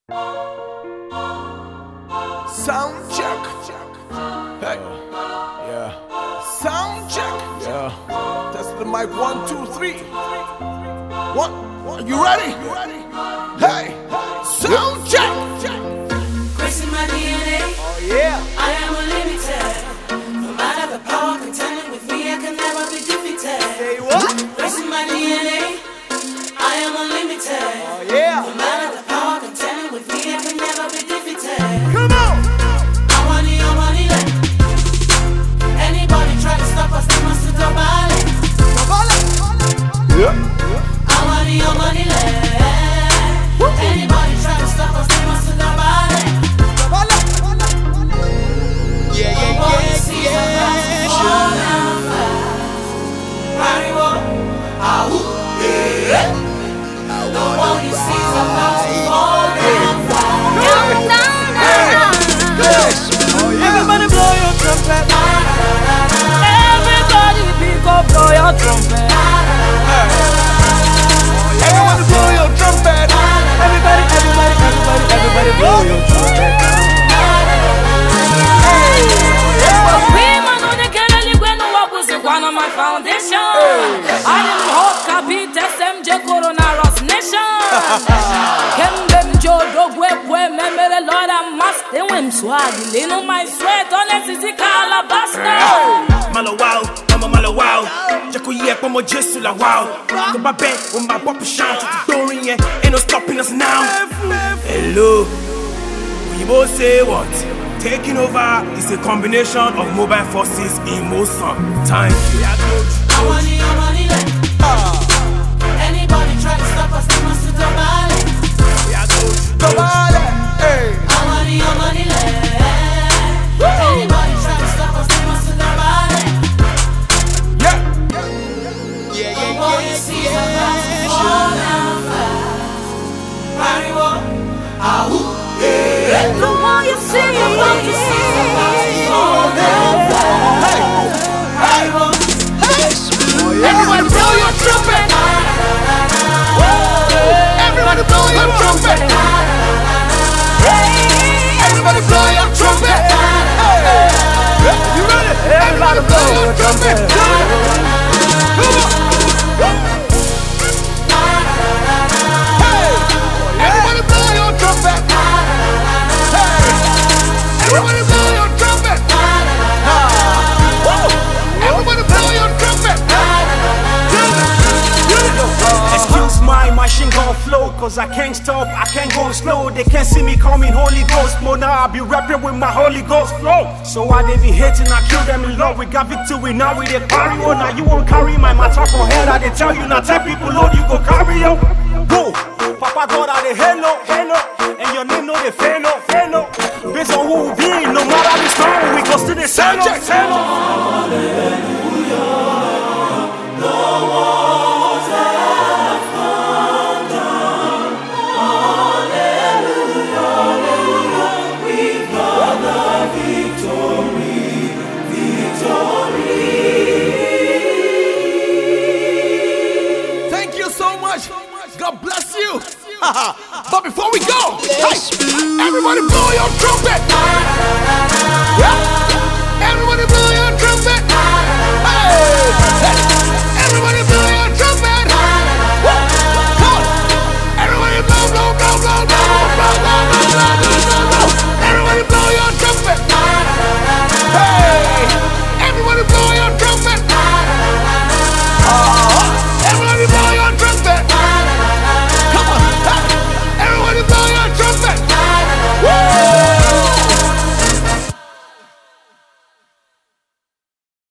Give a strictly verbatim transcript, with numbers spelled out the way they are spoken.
Sound check. Hey. Yeah. Sound check. Yeah. Test the mic. One, two, three. One. You ready? Hey. Sound check. Grace in my D N A. Oh yeah. I am unlimited. No matter the power contending with me, I can never be defeated. Say what? Grace in my D N A. I am unlimited. Oh yeah. No matter the power contending with me, I can never be defeated. Come on. I want it, I want it. Anybody try to stop us, they must double it. Yeah. I want it, I want it. Anybody try to stop us, they must double it. Yeah, yeah, yeah, yeah. Fall down fast. Mariwo, ahoo, yeah. The one you see is about to fall down fast. Everybody blow your trumpet. Everybody pick up, blow your trumpet. Everybody blow your trumpet. Everybody, everybody, everybody, everybody blow your trumpet. One of my foundation. I didn't hope Kabit S M J Coronavirus Nation. Kem dem jodo gwe gwe memere Lord I must. They went swag. They know my sweat on S C Calabaster. Malo wow, mama malo wow. Jaco ye pomo Jesu la wow. The babe on my pop shout to the door in ain't no stopping us now. Hello, we both say what? Taking over is a combination of mobile forces in motion. Time. I want it, I want it. Anybody try to stop us, they must double it. Double it. Hey. I want it, I want it. Anybody try to stop us, they must double it. Yeah. Yeah, The yeah, one you see is about to fall down fast. Mariwo, ahoo, yeah. The one you see, The one you see is about to fall down fast. Mariwo, Everybody blow your trumpet. Everybody blow your trumpet. Everybody blow your trumpet. You ready? Everybody blow your trumpet. Everybody blow your trumpet. Everybody blow your trumpet. Everybody blow your trumpet. Excuse my machine gun flow, cause I can't stop, I can't go slow. They can't see me coming Holy Ghost mode. Now I be rapping with my Holy Ghost flow. So why they be hating, I kill them in love. We got victory, now we they carry on. Now you won't carry my matter for head. I they tell you, now tell people, Lord, you go carry on. Go, Papa God, I they hello, hello. And your name no they fail, no, fail, no. Based on who we be, no matter the storm, we go still the same. Thank you so much. God bless you. But before we go, hey, everybody blow your trumpet. Yeah. Everybody blow your trumpet. Hey, hey, everybody blow